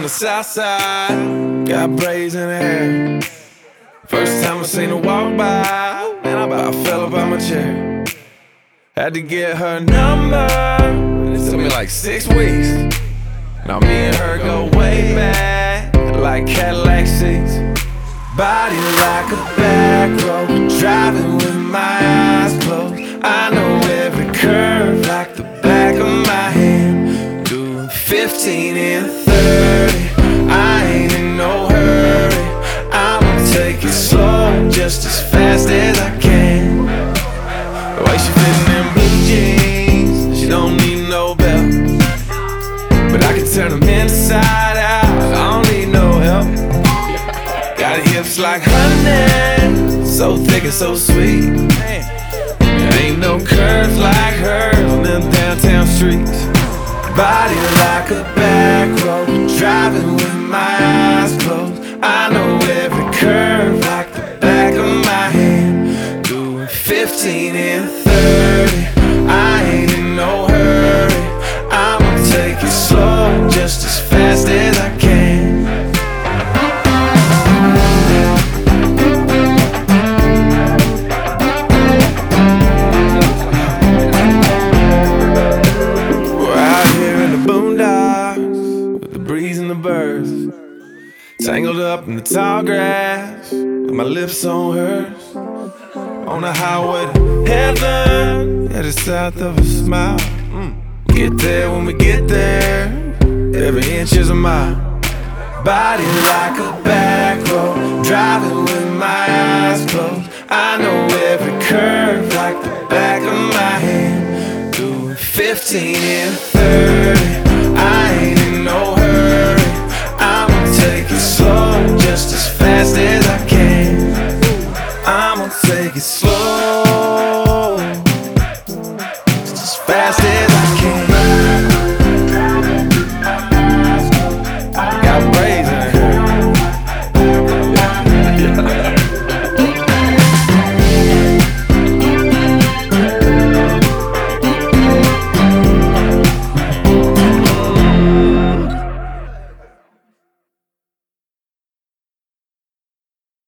from the south side, got braids in her hair. First time I seen her walk by, man, I about fell up out my chair. Had to get her number, it took me like 6 weeks. Now me and her go way back, like Cadillac seats. Body like a back road, driving with my eyes closed. I know every curve like the back of my hand. Doing 15 and 30, I ain't in no hurry. I'ma take it slow, just as fast as I can. The way she fit in them blue jeans, she don't need no belt. But I can turn them inside out, I don't need no help. Got her hips like honey, so thick and so sweet. There ain't no curves like hers on them downtown streets. Body like a back road, driving with my eyes closed. I know every curve like the back of my hand. Doing 15 and 30, I ain't in no hurry. I'ma take it slow, just as fast as I can. Tangled up in the tall grass, with my lips on hers. On the highway to heaven, headed south of a smile. Get there when we get there, every inch is a mile. Body like a back road, driving with my eyes closed. I know every curve like the back of my hand. Doing 15 and 30, I ain't